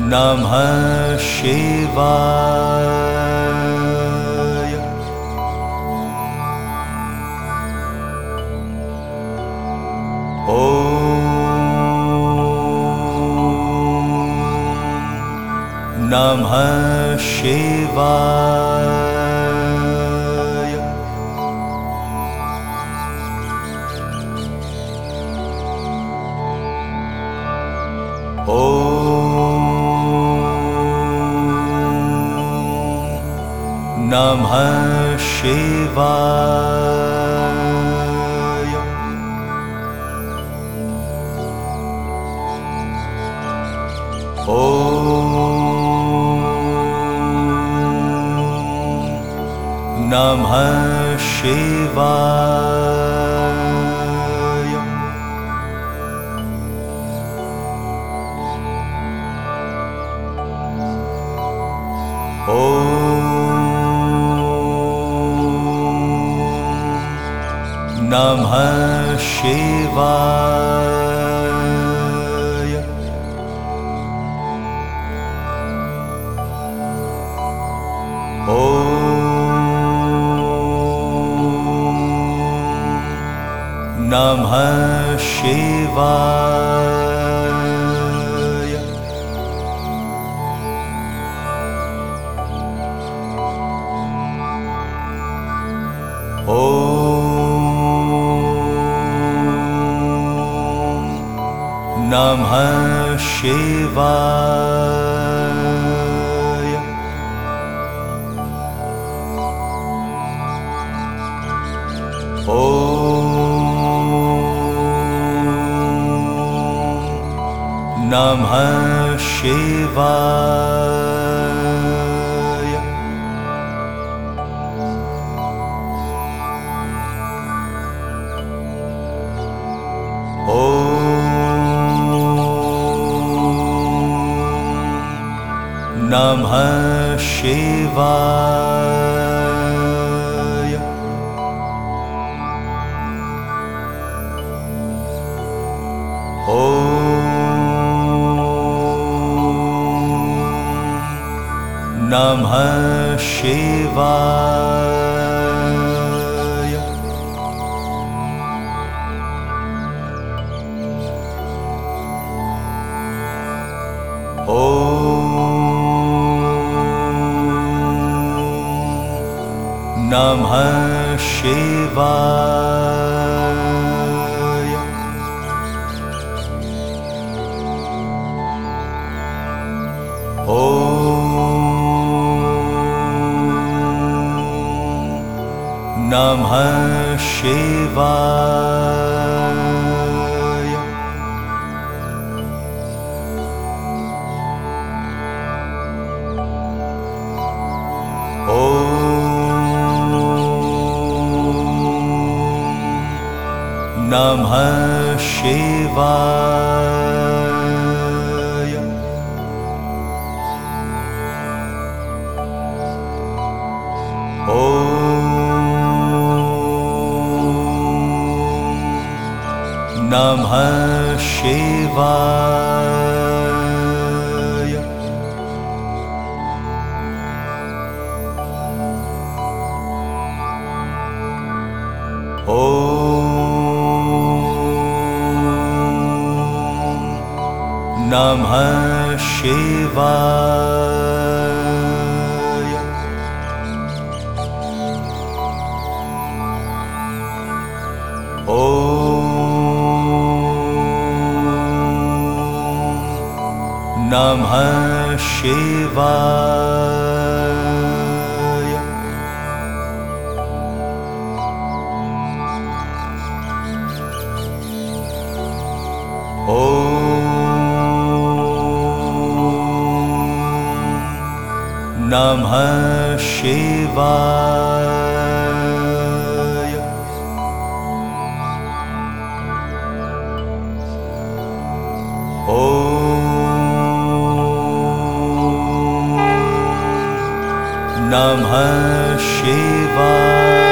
नमः शिवाय। ॐ नमः शिवाय। ॐ नमः शिवाय। ॐ नमः शिवाय। ॐ नमः शिवाय। ॐ नमः शिवाय। ॐ नमः शिवाय। ॐ नमः शिवाय। ॐ नमः शिवाय। ॐ नमः शिवाय। ॐ नमः शिवाय। ॐ नमः शिवाय। ॐ नमः शिवाय। ॐ नमः शिवाय। ॐ नमः शिवाय। ॐ नमः शिवाय। ॐ नमः शिवाय। ॐ नमः शिवाय।